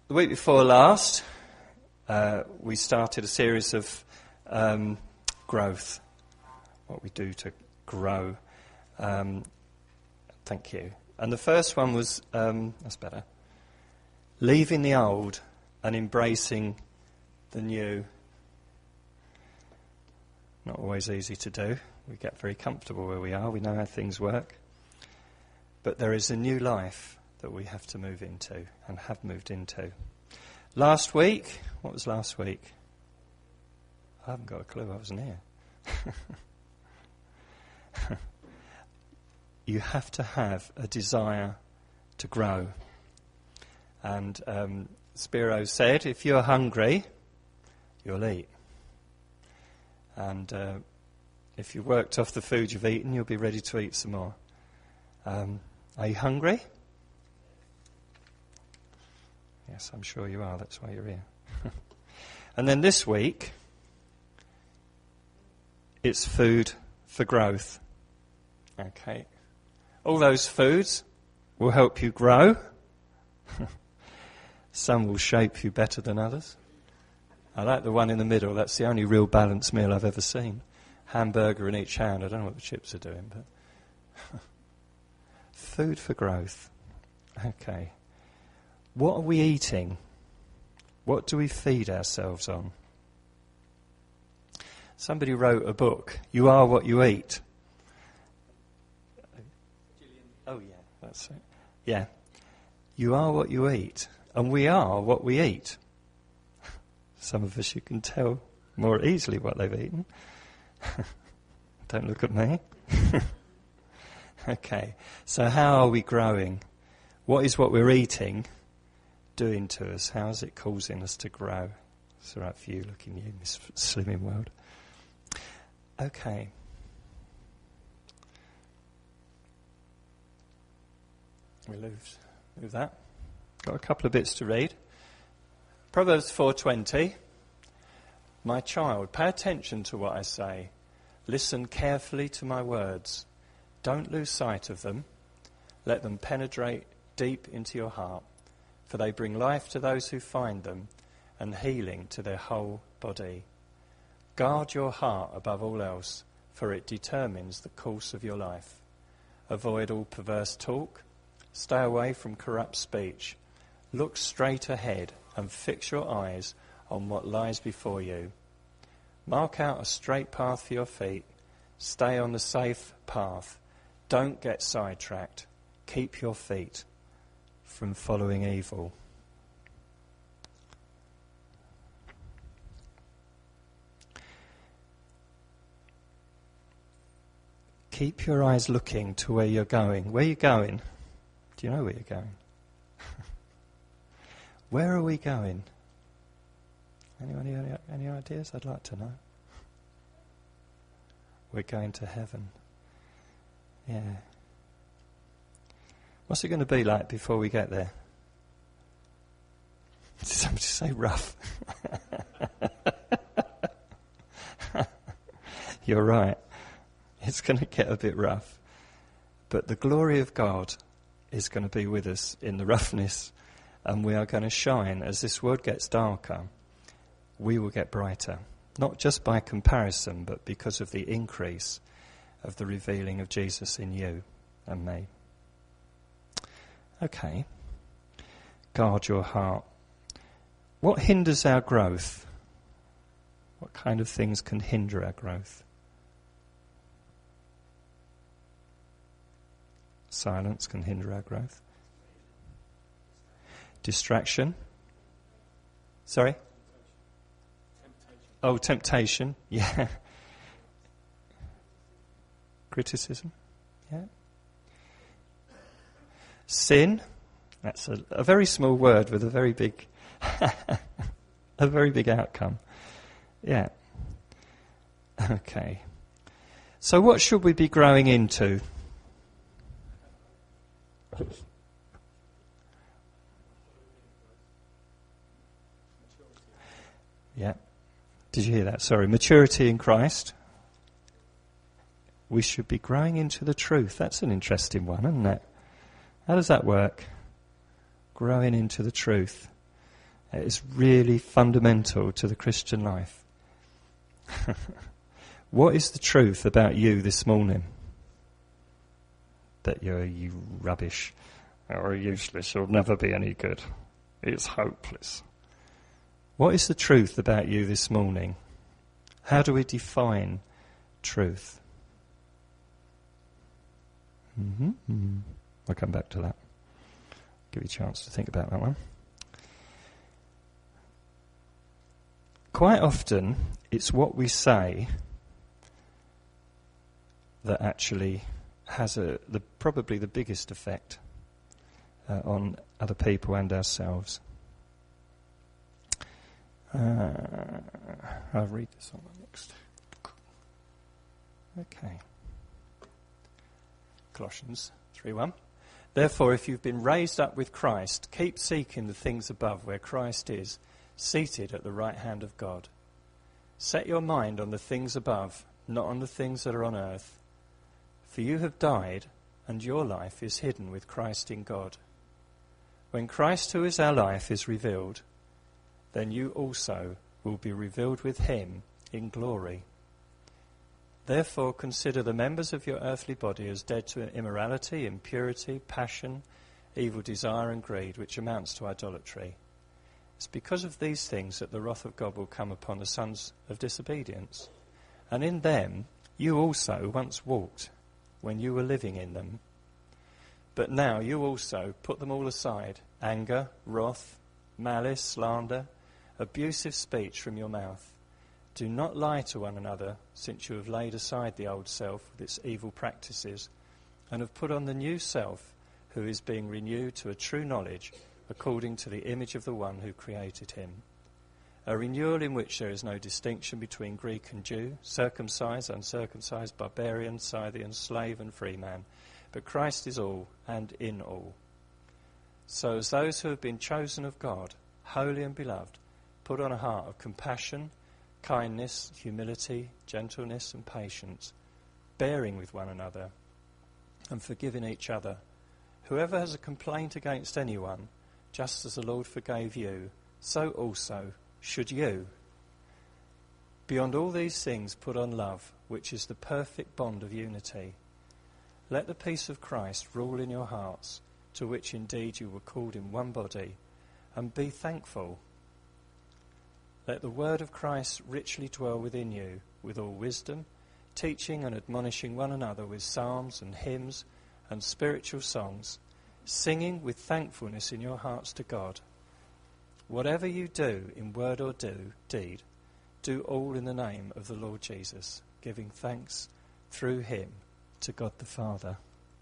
The week before last, we started a series of growth, what we do to grow. Thank you. And the first one was, that's better, leaving the old and embracing the new. Not always easy to do. We get very comfortable where we are. We know how things work. But there is a new life that we have to move into and have moved into. Last week, what was last week? I haven't got a clue, I wasn't here. You have to have a desire to grow. And Spiro said, if you're hungry, you'll eat. And if you worked off the food you've eaten, you'll be ready to eat some more. Are you hungry? Yes, I'm sure you are. That's why you're here. And then this week, it's food for growth. Okay. All those foods will help you grow. Some will shape you better than others. I like the one in the middle. That's the only real balanced meal I've ever seen. Hamburger in each hand. I don't know what the chips are doing, but food for growth. Okay. What are we eating? What do we feed ourselves on? Somebody wrote a book, You Are What You Eat. Oh, yeah, that's it. Yeah. You are what you eat, and we are what we eat. Some of us, you can tell more easily what they've eaten. Don't look at me. Okay, so how are we growing? What is what we're eating doing to us? How is it causing us to grow? It's all right for you, looking you in this slimming world. Okay. We lose that. Got a couple of bits to read. Proverbs 4:20. My child, pay attention to what I say. Listen carefully to my words. Don't lose sight of them. Let them penetrate deep into your heart, for they bring life to those who find them and healing to their whole body. Guard your heart above all else, for it determines the course of your life. Avoid all perverse talk. Stay away from corrupt speech. Look straight ahead and fix your eyes on what lies before you. Mark out a straight path for your feet. Stay on the safe path. Don't get sidetracked. Keep your feet from following evil. Keep your eyes looking to where you're going. Where are you going? Do you know where you're going? Where are we going? Anyone, any ideas? I'd like to know. We're going to heaven. Yeah. What's it going to be like before we get there? Did somebody say rough? You're right. It's going to get a bit rough. But the glory of God is going to be with us in the roughness, and we are going to shine. As this world gets darker, we will get brighter. Not just by comparison, but because of the increase of the revealing of Jesus in you and me. Okay. Guard your heart. What hinders our growth? What kind of things can hinder our growth? Silence can hinder our growth. Distraction. Sorry? Oh, temptation. Yeah. Criticism. Yeah. Sin. That's a very small word with a very big, a very big outcome. Yeah. Okay. So what should we be growing into? Yeah. Did you hear that? Sorry. Maturity in Christ. We should be growing into the truth. That's an interesting one, isn't it? How does that work? Growing into the truth. It is really fundamental to the Christian life. What is the truth about you this morning? That you rubbish, or useless, you'll never be any good. It's hopeless. What is the truth about you this morning? How do we define truth? I'll come back to that. Give you a chance to think about that one. Quite often, it's what we say that actually has probably the biggest effect on other people and ourselves. I'll read this on the next. Okay. Colossians 3:1. Therefore, if you've been raised up with Christ, keep seeking the things above where Christ is, seated at the right hand of God. Set your mind on the things above, not on the things that are on earth. For you have died, and your life is hidden with Christ in God. When Christ, who is our life, is revealed, then you also will be revealed with him in glory. Therefore consider the members of your earthly body as dead to immorality, impurity, passion, evil desire and greed, which amounts to idolatry. It's because of these things that the wrath of God will come upon the sons of disobedience. And in them you also once walked when you were living in them. But now you also put them all aside: anger, wrath, malice, slander, abusive speech from your mouth. Do not lie to one another, since you have laid aside the old self with its evil practices, and have put on the new self, who is being renewed to a true knowledge, according to the image of the one who created him. A renewal in which there is no distinction between Greek and Jew, circumcised, uncircumcised, barbarian, Scythian, slave and free man, but Christ is all and in all. So as those who have been chosen of God, holy and beloved, put on a heart of compassion, kindness, humility, gentleness and patience, bearing with one another and forgiving each other. Whoever has a complaint against anyone, just as the Lord forgave you, so also should you. Beyond all these things put on love, which is the perfect bond of unity. Let the peace of Christ rule in your hearts, to which indeed you were called in one body, and be thankful. Let the word of Christ richly dwell within you, with all wisdom, teaching and admonishing one another with psalms and hymns and spiritual songs, singing with thankfulness in your hearts to God. Whatever you do in word or deed, do all in the name of the Lord Jesus, giving thanks through him to God the Father.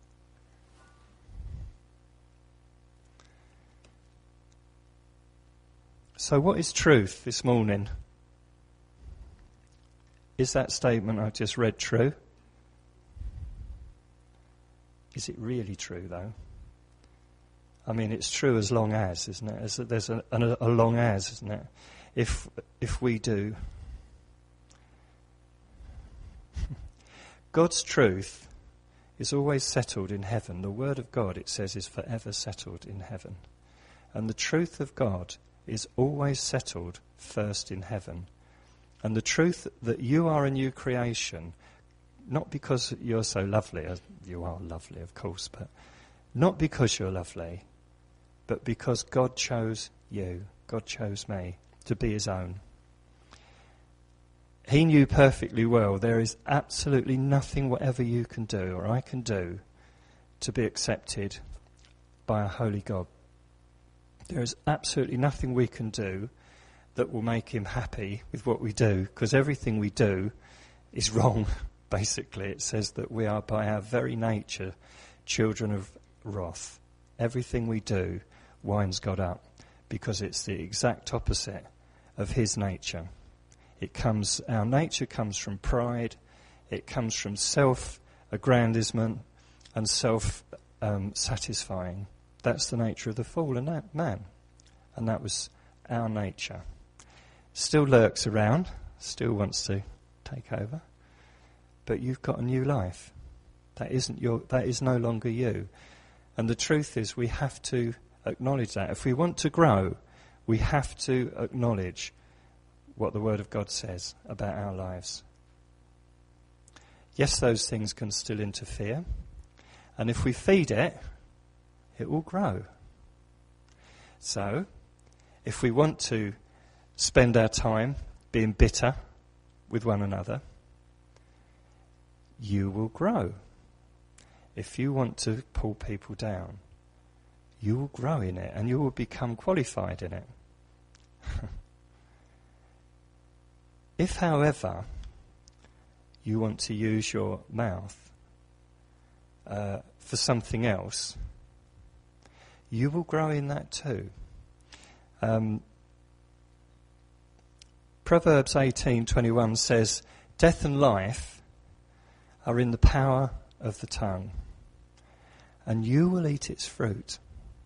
So what is truth this morning? Is that statement I just read true? Is it really true, though? I mean, it's true as long as, isn't it? There's a long as, isn't it? If we do. God's truth is always settled in heaven. The word of God, it says, is forever settled in heaven. And the truth of God is always settled first in heaven. And the truth that you are a new creation, not because you're so lovely, you are lovely, of course, but not because you're lovely, but because God chose you, God chose me to be his own. He knew perfectly well there is absolutely nothing whatever you can do or I can do to be accepted by a holy God. There is absolutely nothing we can do that will make him happy with what we do, because everything we do is wrong, basically. It says that we are by our very nature children of wrath. Everything we do winds God up, because it's the exact opposite of his nature. Our nature comes from pride, it comes from self-aggrandizement and self-satisfying. That's the nature of the fallen man. And that was our nature. Still lurks around, still wants to take over. But you've got a new life. That is no longer you. And the truth is we have to acknowledge that. If we want to grow, We have to acknowledge what the Word of God says about our lives. Yes, those things can still interfere. And if we feed it, it will grow. So, if we want to spend our time being bitter with one another, you will grow. If you want to pull people down, you will grow in it and you will become qualified in it. If, however, you want to use your mouth for something else, you will grow in that too. Proverbs 18:21 says, "Death and life are in the power of the tongue, and you will eat its fruit."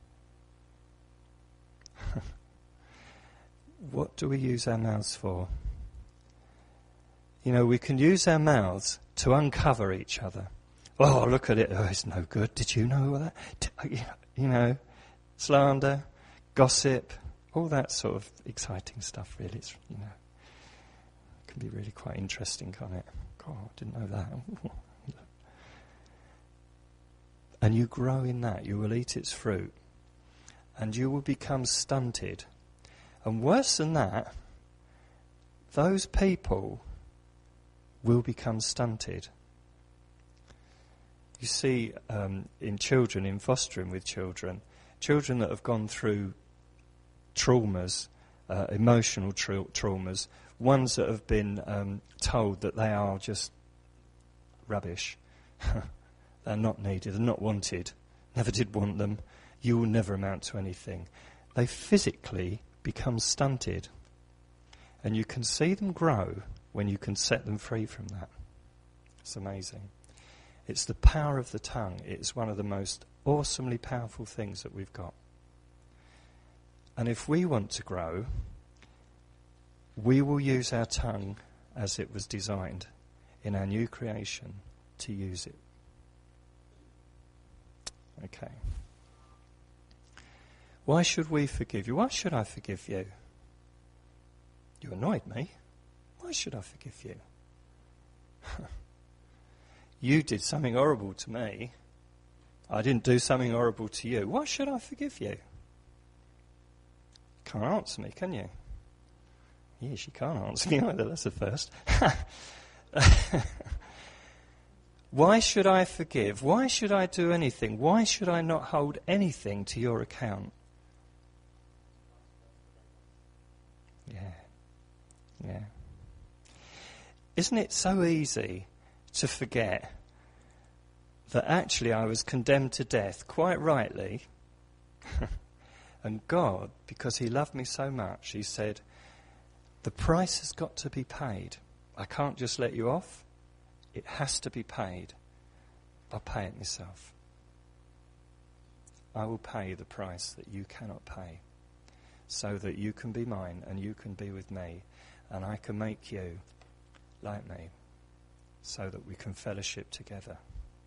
What do we use our mouths for? You know, we can use our mouths to uncover each other. Oh, look at it. Oh, it's no good. Did you know that? You know, slander, gossip, all that sort of exciting stuff, really. It's, you know, can be really quite interesting, can't it? God, I didn't know that. And you grow in that. You will eat its fruit. And you will become stunted. And worse than that, those people will become stunted. You see, in children, in fostering with children that have gone through traumas, emotional traumas, ones that have been told that they are just rubbish, they're not needed, they're not wanted, never did want them, you will never amount to anything. They physically become stunted. And you can see them grow when you can set them free from that. It's amazing. It's the power of the tongue. It's one of the most awesomely powerful things that we've got. And if we want to grow, we will use our tongue as it was designed in our new creation to use it. Okay. Why should we forgive you? Why should I forgive you? You annoyed me. Why should I forgive you? You did something horrible to me. I didn't do something horrible to you. Why should I forgive you? Can't answer me, can you? Yes, you can't answer me either. That's the first. Why should I forgive? Why should I do anything? Why should I not hold anything to your account? Yeah. Isn't it so easy to forget that actually I was condemned to death, quite rightly, and God, because he loved me so much, he said, the price has got to be paid. I can't just let you off. It has to be paid. I'll pay it myself. I will pay the price that you cannot pay, so that you can be mine and you can be with me, and I can make you like me, so that we can fellowship together.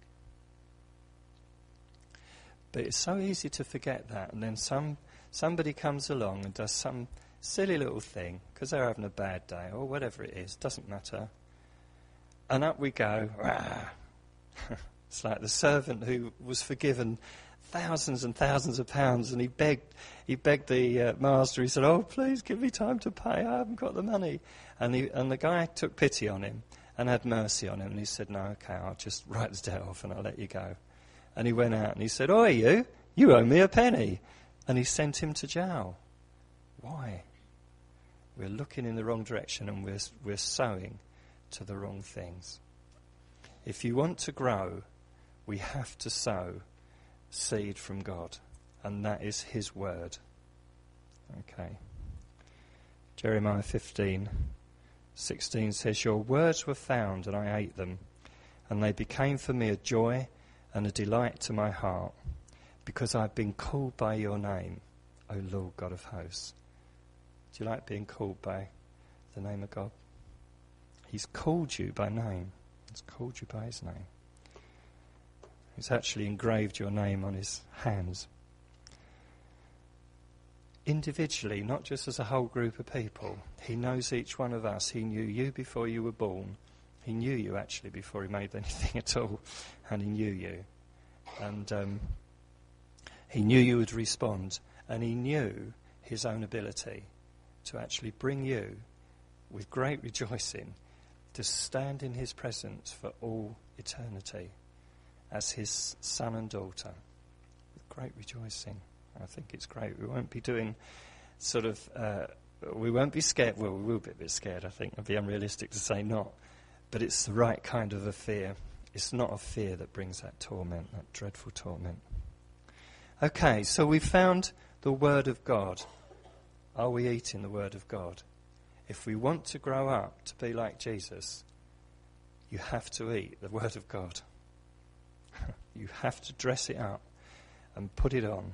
But it's so easy to forget that, and then somebody comes along and does some silly little thing, because they're having a bad day, or whatever it is, doesn't matter. And up we go. It's like the servant who was forgiven thousands and thousands of pounds, and he begged the master. He said, "Oh, please give me time to pay. I haven't got the money." And the guy took pity on him and had mercy on him, and he said, "No, okay, I'll just write the debt off and I'll let you go." And he went out and he said, "Oi, you owe me a penny," and he sent him to jail. Why? We're looking in the wrong direction, and we're sowing to the wrong things. If you want to grow, we have to sow seed from God, and that is his word. Okay. Jeremiah 15:16 says, "Your words were found, and I ate them, and they became for me a joy and a delight to my heart, because I've been called by your name, O Lord God of hosts." Do you like being called by the name of God? He's called you by name. He's called you by his name. He's actually engraved your name on his hands. individually, not just as a whole group of people. He knows each one of us. He knew you before you were born. He knew you actually before he made anything at all, and he knew you. And he knew you would respond, and he knew his own ability to actually bring you with great rejoicing to stand in his presence for all eternity as his son and daughter with great rejoicing. I think it's great. We won't be doing we won't be scared. Well, we will be a bit scared, I think. It would be unrealistic to say not. But it's the right kind of a fear. It's not a fear that brings that torment, that dreadful torment. Okay, so we've found the Word of God. Are we eating the Word of God? If we want to grow up to be like Jesus, you have to eat the Word of God. You have to dress it up and put it on.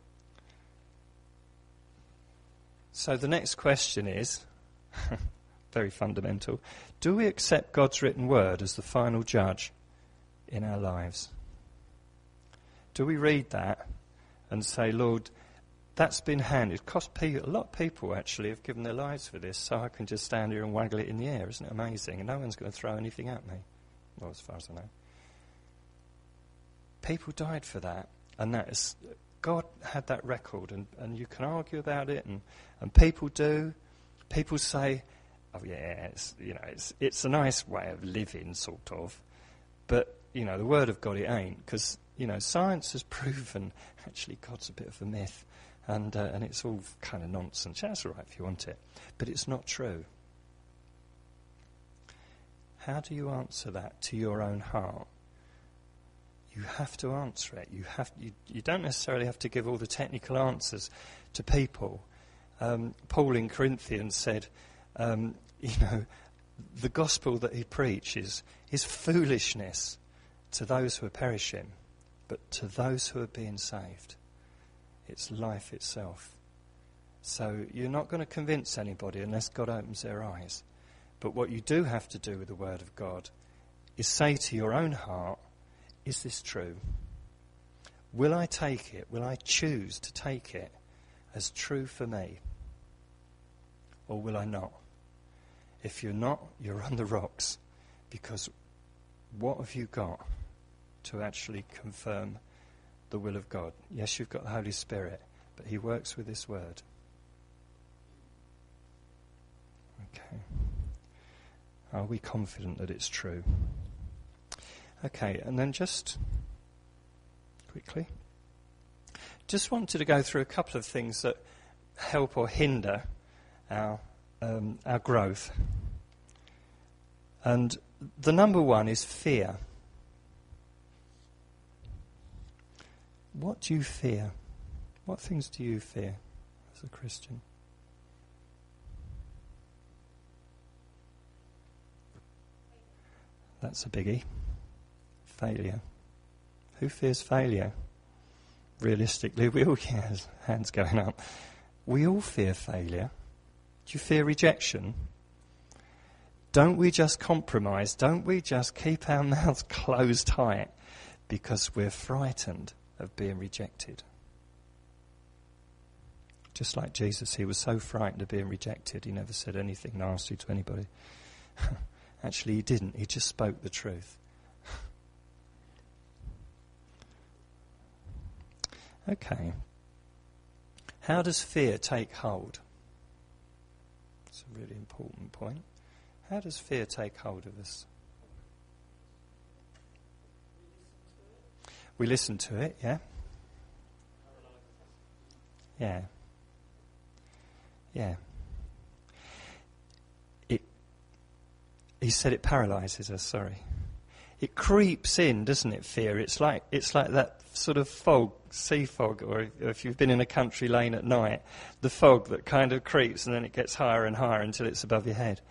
So the next question is, very fundamental, do we accept God's written word as the final judge in our lives? Do we read that and say, Lord, that's been handed? A lot of people actually have given their lives for this, so I can just stand here and waggle it in the air. Isn't it amazing? And no one's going to throw anything at me. Well, as far as I know. People died for that, and that is... God had that record, and you can argue about it, and people do. People say, oh yeah, it's a nice way of living, sort of. But, the Word of God, it ain't, because, science has proven actually God's a bit of a myth, and it's all kind of nonsense. That's all right if you want it, but it's not true. How do you answer that to your own heart? You have to answer it. You don't necessarily have to give all the technical answers to people. Paul in Corinthians said, the gospel that he preaches is foolishness to those who are perishing, but to those who are being saved, it's life itself. So you're not going to convince anybody unless God opens their eyes. But what you do have to do with the Word of God is say to your own heart, is this true? Will I take it? Will I choose to take it as true for me? Or will I not? If you're not, you're on the rocks. Because what have you got to actually confirm the will of God? Yes, you've got the Holy Spirit, but he works with this word. Okay. Are we confident that it's true? Okay, and then just quickly, just wanted to go through a couple of things that help or hinder our growth. And the number one is fear. What do you fear? What things do you fear as a Christian? That's a biggie. Failure. Who fears failure? Realistically, we all, hands going up. We all fear failure. Do you fear rejection? Don't we just compromise? Don't we just keep our mouths closed tight because we're frightened of being rejected? Just like Jesus, he was so frightened of being rejected, he never said anything nasty to anybody. Actually, he didn't. He just spoke the truth. Okay. How does fear take hold? It's a really important point. How does fear take hold of us? We listen to it, yeah? Yeah. Yeah. He said it paralyses us, sorry. It creeps in, doesn't it, fear? It's like that sort of fog, sea fog, or if you've been in a country lane at night, the fog that kind of creeps and then it gets higher and higher until it's above your head.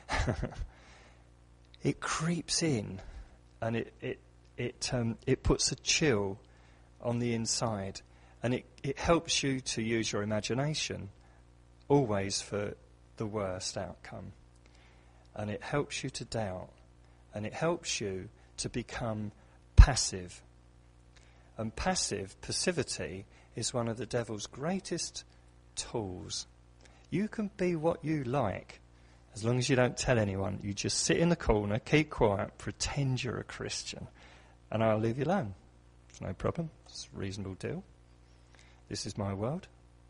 It creeps in and it puts a chill on the inside, and it helps you to use your imagination always for the worst outcome. And it helps you to doubt, and it helps you to become passive. And passivity is one of the devil's greatest tools. You can be what you like as long as you don't tell anyone. You just sit in the corner, keep quiet, pretend you're a Christian, and I'll leave you alone. It's no problem. It's a reasonable deal. This is my world.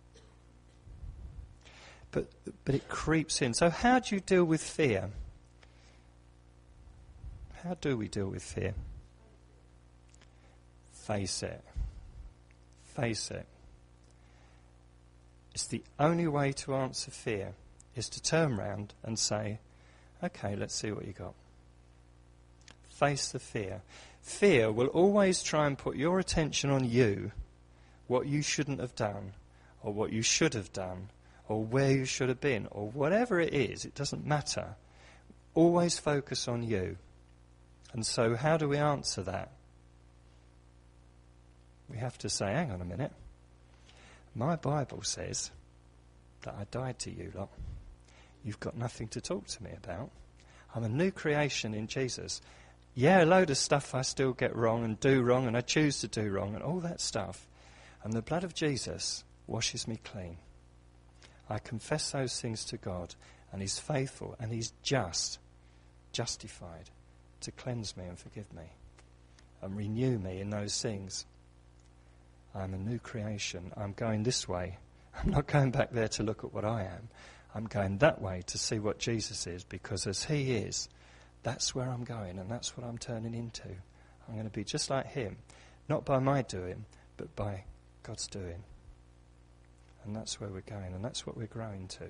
But it creeps in. So how do you deal with fear? How do we deal with fear? Face it. Face it. It's the only way to answer fear, is to turn round and say, okay, let's see what you got. Face the fear. Fear will always try and put your attention on you, what you shouldn't have done, or what you should have done, or where you should have been, or whatever it is, it doesn't matter. Always focus on you. And so how do we answer that? We have to say, hang on a minute. My Bible says that I died to you lot. You've got nothing to talk to me about. I'm a new creation in Jesus. Yeah, a load of stuff I still get wrong and do wrong and I choose to do wrong and all that stuff. And the blood of Jesus washes me clean. I confess those things to God, and he's faithful and he's justified to cleanse me and forgive me and renew me in those things. I'm a new creation. I'm going this way. I'm not going back there to look at what I am. I'm going that way to see what Jesus is, because as he is, that's where I'm going and that's what I'm turning into. I'm going to be just like him, not by my doing, but by God's doing. And that's where we're going, and that's what we're growing to.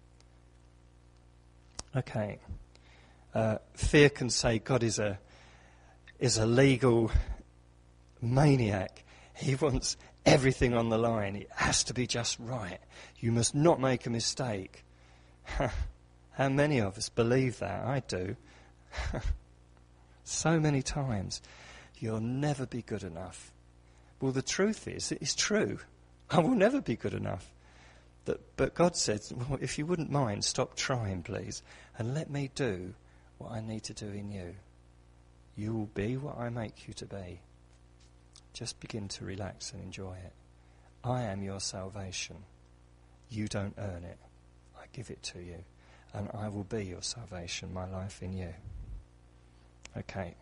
Okay. Fear can say God is a legal maniac. He wants everything on the line. It has to be just right. You must not make a mistake. How many of us believe that? I do. So many times. You'll never be good enough. Well, the truth is, it is true. I will never be good enough. But God says, well, if you wouldn't mind, stop trying, please, and let me do what I need to do in you. You will be what I make you to be. Just begin to relax and enjoy it. I am your salvation. You don't earn it. I give it to you. And I will be your salvation, my life in you. Okay.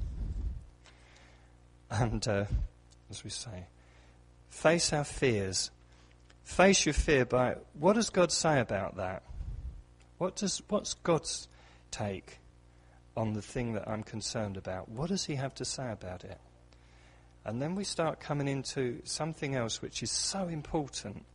And, as we say, face our fears. Face your fear by, what does God say about that? What's God's take on the thing that I'm concerned about? What does he have to say about it? And then we start coming into something else which is so important.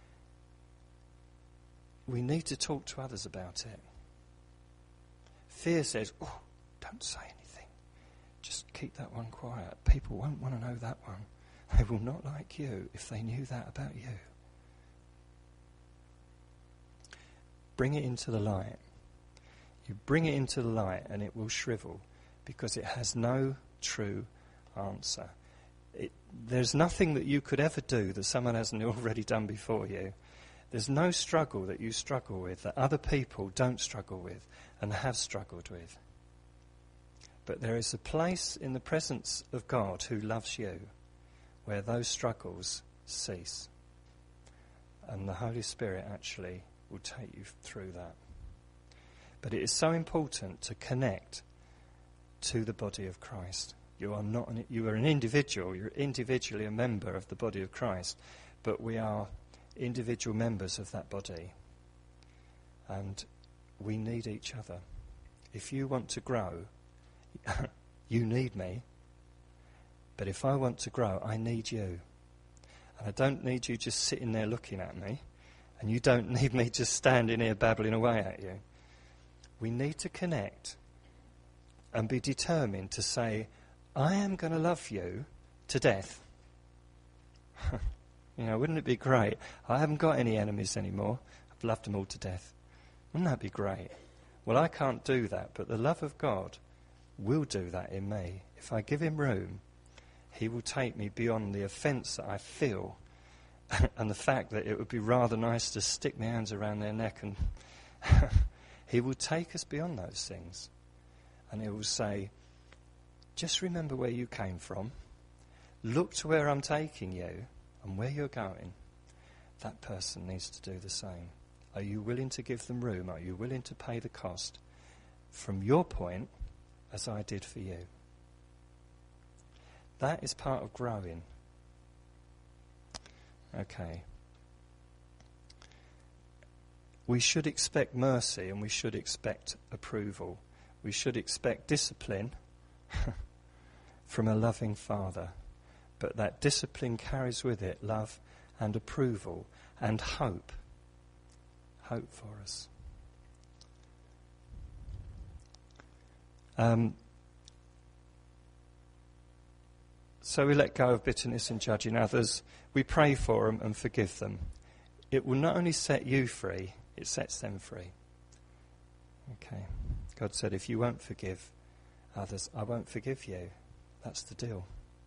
We need to talk to others about it. Fear says, oh, don't say anything. Just keep that one quiet. People won't want to know that one. They will not like you if they knew that about you. Bring it into the light. You bring it into the light and it will shrivel, because it has no true answer. There's nothing that you could ever do that someone hasn't already done before you. There's no struggle that you struggle with that other people don't struggle with and have struggled with. But there is a place in the presence of God who loves you where those struggles cease. And the Holy Spirit actually will take you through that. But it is so important to connect to the body of Christ. You are an individual. You're individually a member of the body of Christ, but we are individual members of that body. And we need each other. If you want to grow, you need me. But if I want to grow, I need you. And I don't need you just sitting there looking at me. And you don't need me just standing here babbling away at you. We need to connect and be determined to say, I am going to love you to death. Wouldn't it be great? I haven't got any enemies anymore. I've loved them all to death. Wouldn't that be great? Well, I can't do that, but the love of God will do that in me. If I give him room, he will take me beyond the offence that I feel and the fact that it would be rather nice to stick my hands around their neck, and he will take us beyond those things. And he will say, just remember where you came from. Look to where I'm taking you and where you're going. that person needs to do the same. Are you willing to give them room? Are you willing to pay the cost from your point as I did for you? That is part of growing. Okay. We should expect mercy and we should expect approval. We should expect discipline from a loving Father. But that discipline carries with it love and approval and hope. Hope for us. So we let go of bitterness and judging others. We pray for them and forgive them. It will not only set you free, it sets them free. Okay. God said, if you won't forgive others, I won't forgive you. That's the deal.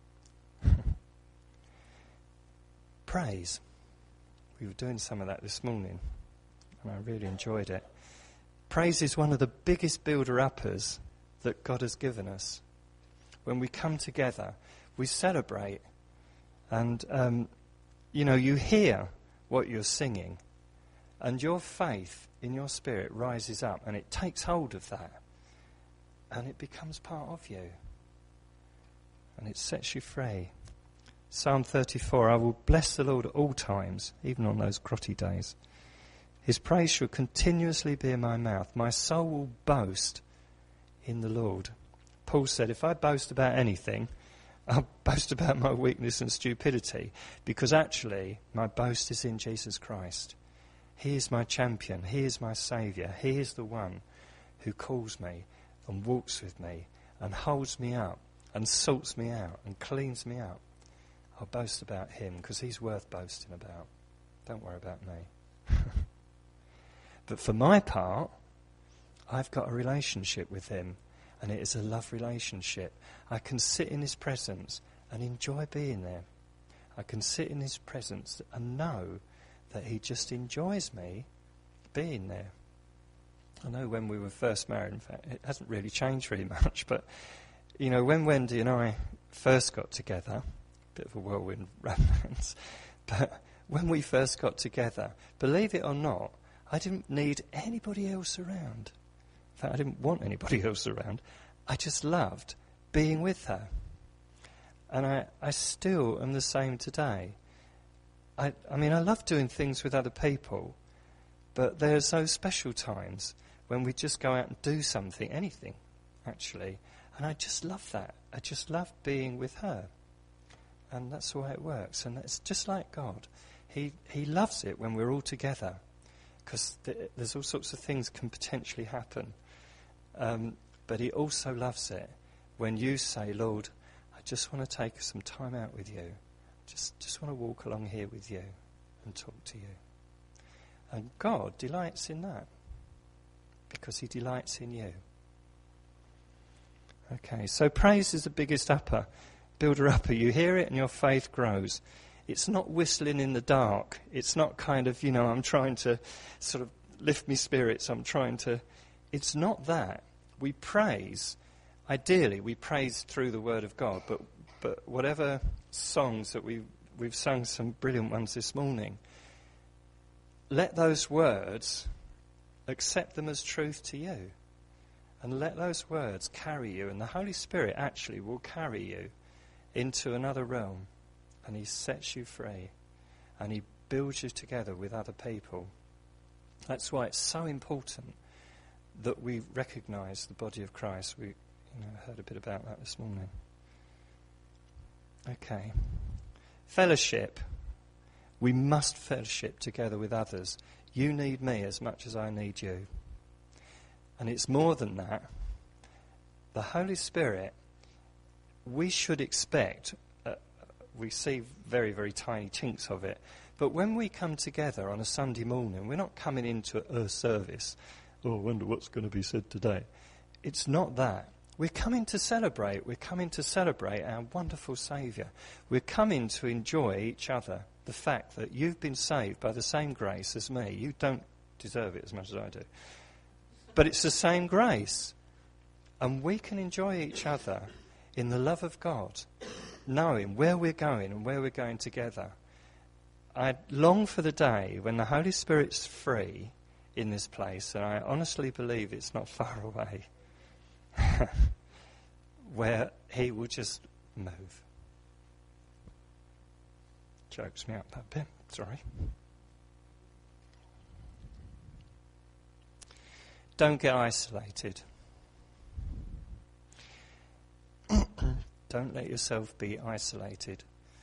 Praise. We were doing some of that this morning, and I really enjoyed it. Praise is one of the biggest builder-uppers that God has given us. When we come together, we celebrate, and you hear what you're singing, and your faith in your spirit rises up, and it takes hold of that, and it becomes part of you, and it sets you free. Psalm 34, I will bless the Lord at all times, even on those grotty days. His praise shall continuously be in my mouth. My soul will boast in the Lord. Paul said, if I boast about anything, I'll boast about my weakness and stupidity, because actually my boast is in Jesus Christ. He is my champion. He is my saviour. He is the one who calls me and walks with me and holds me up and sorts me out and cleans me up. I'll boast about him because he's worth boasting about. Don't worry about me. But for my part, I've got a relationship with him, and it is a love relationship. I can sit in his presence and enjoy being there. I can sit in his presence and know that he just enjoys me being there. I know when we were first married, in fact, it hasn't really changed very much, but, when Wendy and I first got together, bit of a whirlwind romance, but when we first got together, believe it or not, I didn't need anybody else around. In fact, I didn't want anybody else around. I just loved being with her. And I still am the same today. I love doing things with other people, but there's those special times when we just go out and do something, anything, actually. And I just love that. I just love being with her. And that's the way it works. And it's just like God. He loves it when we're all together, because there's all sorts of things can potentially happen. But he also loves it when you say, Lord, I just want to take some time out with you. Just want to walk along here with you and talk to you. And God delights in that because he delights in you. Okay, so praise is the biggest builder-upper. You hear it and your faith grows. It's not whistling in the dark. It's not kind of, I'm trying to sort of lift me spirits. It's not that. We praise, ideally, we praise through the Word of God, but whatever songs that we've sung, some brilliant ones this morning, let those words, accept them as truth to you, and let those words carry you, and the Holy Spirit actually will carry you into another realm, and he sets you free, and he builds you together with other people. That's why it's so important that we recognise the body of Christ. We heard a bit about that this morning. Okay. Fellowship. We must fellowship together with others. You need me as much as I need you. And it's more than that. The Holy Spirit, we should expect, we see very, very tiny chinks of it, but when we come together on a Sunday morning, we're not coming into a service, I wonder what's going to be said today. It's not that. We're coming to celebrate. We're coming to celebrate our wonderful Saviour. We're coming to enjoy each other. The fact that you've been saved by the same grace as me. You don't deserve it as much as I do. But it's the same grace. And we can enjoy each other in the love of God, knowing where we're going and where we're going together. I long for the day when the Holy Spirit's free in this place, and I honestly believe it's not far away, where he will just move. Chokes me up that bit, sorry. Don't get isolated. Don't let yourself be isolated.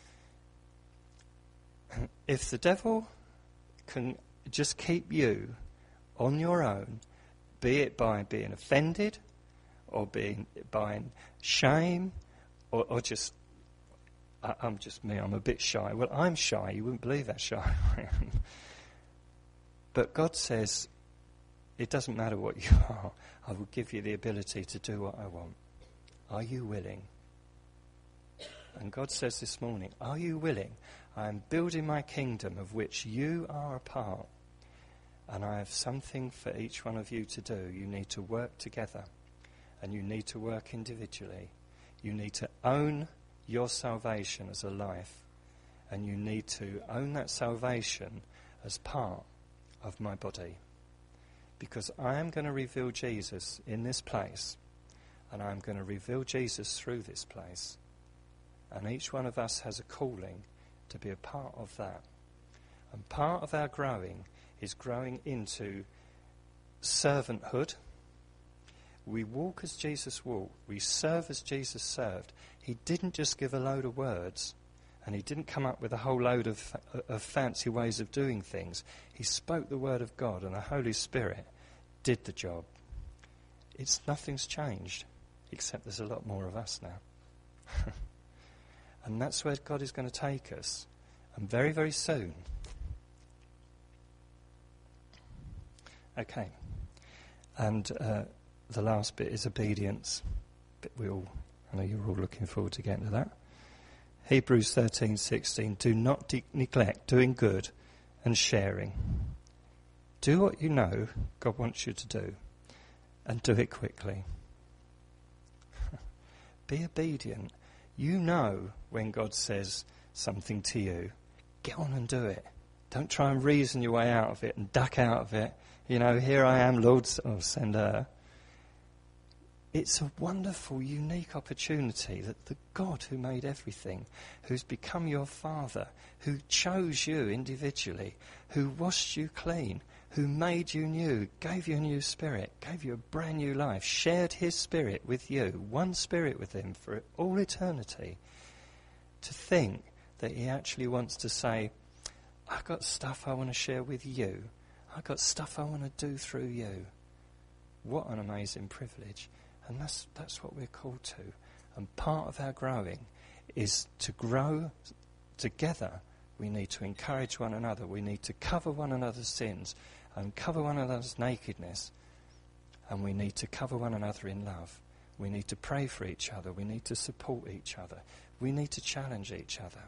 If the devil can just keep you on your own, be it by being offended, or by shame, or just, I'm just me, I'm a bit shy. Well, I'm shy, you wouldn't believe how shy I am. But God says, it doesn't matter what you are, I will give you the ability to do what I want. Are you willing? And God says this morning, are you willing? I am building my kingdom of which you are a part. And I have something for each one of you to do. You need to work together. And you need to work individually. You need to own your salvation as a life. And you need to own that salvation as part of my body. Because I am going to reveal Jesus in this place. And I am going to reveal Jesus through this place. And each one of us has a calling to be a part of that. And part of our growing is growing into servanthood. We walk as Jesus walked. We serve as Jesus served. He didn't just give a load of words, and he didn't come up with a whole load of fancy ways of doing things. He spoke the word of God, and the Holy Spirit did the job. Nothing's changed, except there's a lot more of us now. And that's where God is going to take us. And very, very soon. Okay. And the last bit is obedience. I know you're all looking forward to getting to that. Hebrews 13:16. Do not neglect doing good and sharing. Do what you know God wants you to do. And do it quickly. Be obedient. You know when God says something to you, get on and do it. Don't try and reason your way out of it and duck out of it. You know, here I am, Lord, send her. It's a wonderful, unique opportunity that the God who made everything, who's become your Father, who chose you individually, who washed you clean, who made you new, gave you a new spirit, gave you a brand new life, shared his spirit with you, one spirit with him for all eternity. To think that he actually wants to say, I've got stuff I want to share with you. I've got stuff I want to do through you. What an amazing privilege. And that's what we're called to. And part of our growing is to grow together. We need to encourage one another. We need to cover one another's sins and cover one another's nakedness. And we need to cover one another in love. We need to pray for each other. We need to support each other. We need to challenge each other.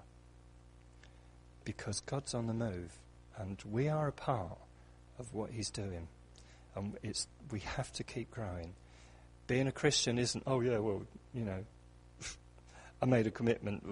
Because God's on the move. And we are a part of what he's doing. And we have to keep growing. Being a Christian isn't, oh yeah, well, you know, I made a commitment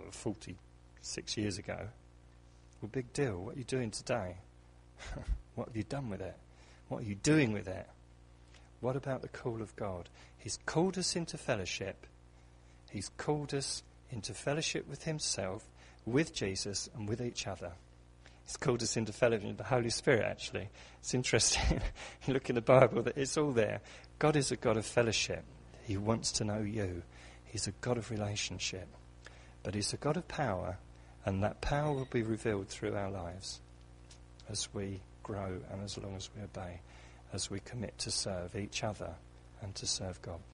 46 years ago. Well, big deal. What are you doing today? What have you done with it? What are you doing with it? What about the call of God? He's called us into fellowship. He's called us into fellowship with himself, with Jesus, and with each other. He's called us into fellowship with the Holy Spirit, actually. It's interesting. You look in the Bible, that it's all there. God is a God of fellowship. He wants to know you. He's a God of relationship. But he's a God of power, and that power will be revealed through our lives as we grow and as long as we obey, as we commit to serve each other and to serve God.